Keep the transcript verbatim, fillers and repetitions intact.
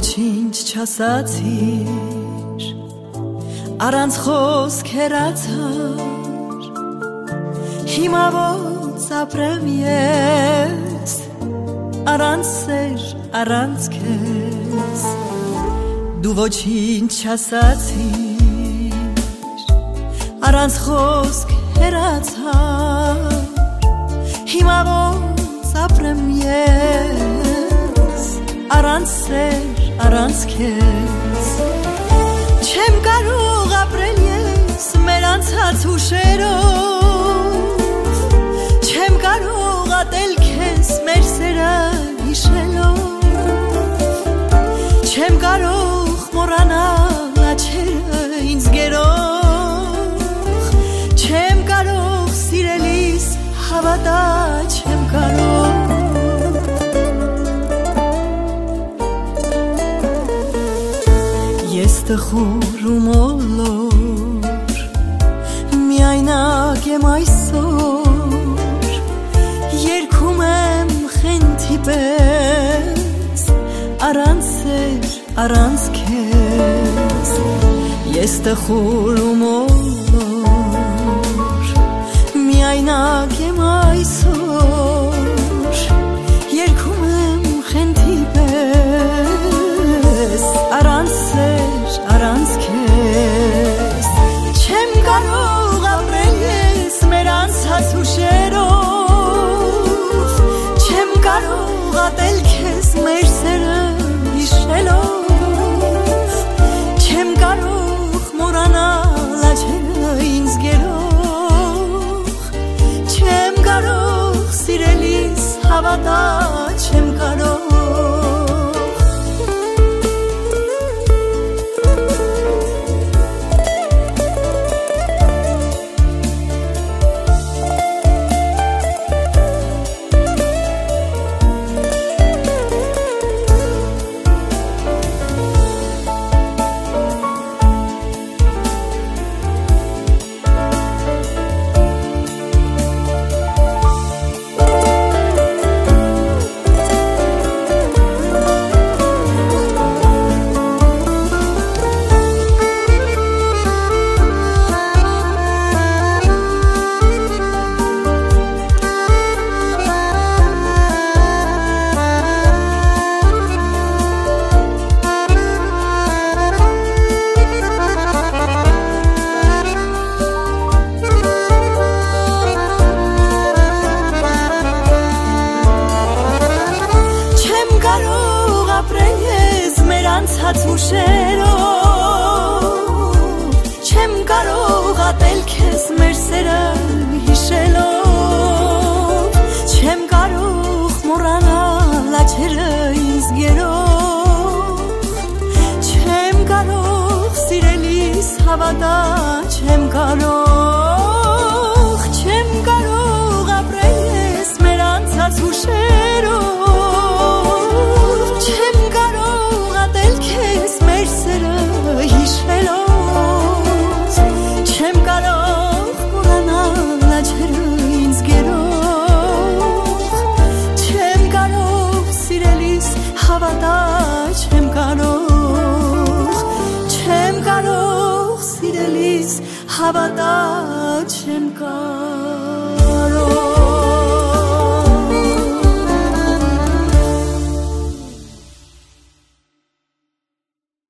ոչինչ չասացիր, առանց խոսքերացար, հիմա ոնց ապրեմ ես, առանց սեր, առանց քեզ, դու ոչինչ չասացիր, առանց խոսքերացար, հիմա ոնց ապրեմ ես, առանց սեր, առանց քեզ, չեմ կարող ապրել ես մեր անցած հուշերով, չեմ կարող ատել քեզ մեր սերը հիշելով, չեմ կարող մոռանալ աչքերը ինձ գերող, չեմ կարող սիրելիս հավատալ, չեմ կարող Ես տխուր ու մոլոր, միայնակ եմ այսօր, երգում եմ խենթի պես, առանց սեր, առանց քեզ, ես տխուր ու մոլոր, միայնակ եմ այսօր, երգում եմ խենթի պես, առանց սեր, առանց քեզ, չեմ կարող ապրել ես մեր անցած հուշերով, չեմ կարող ատել քեզ մեր սերը հիշելով, չեմ կարող մոռանալ աչքերը ինձ գերող, չեմ կարող սիրելիս հավատալ, չեմ կարող Չեմ կարող ատել քեզ մեր սերը հիշելով, չեմ կարող մոռանալ աչքերը ինձ գերող, չեմ կարող սիրելիս հավատալ, չեմ կարող, չեմ կարող ապրել ես մեր անցած հուշերով, չեմ կարող ատել քեզ մեր սերը հիշելով, չեմ կարող մոռանալ աչքերը ինձ գերող, չեմ կարող սիրելիս հավատալ, չեմ կարող, չեմ կարող սիրելիս հավատալ, չեմ կարող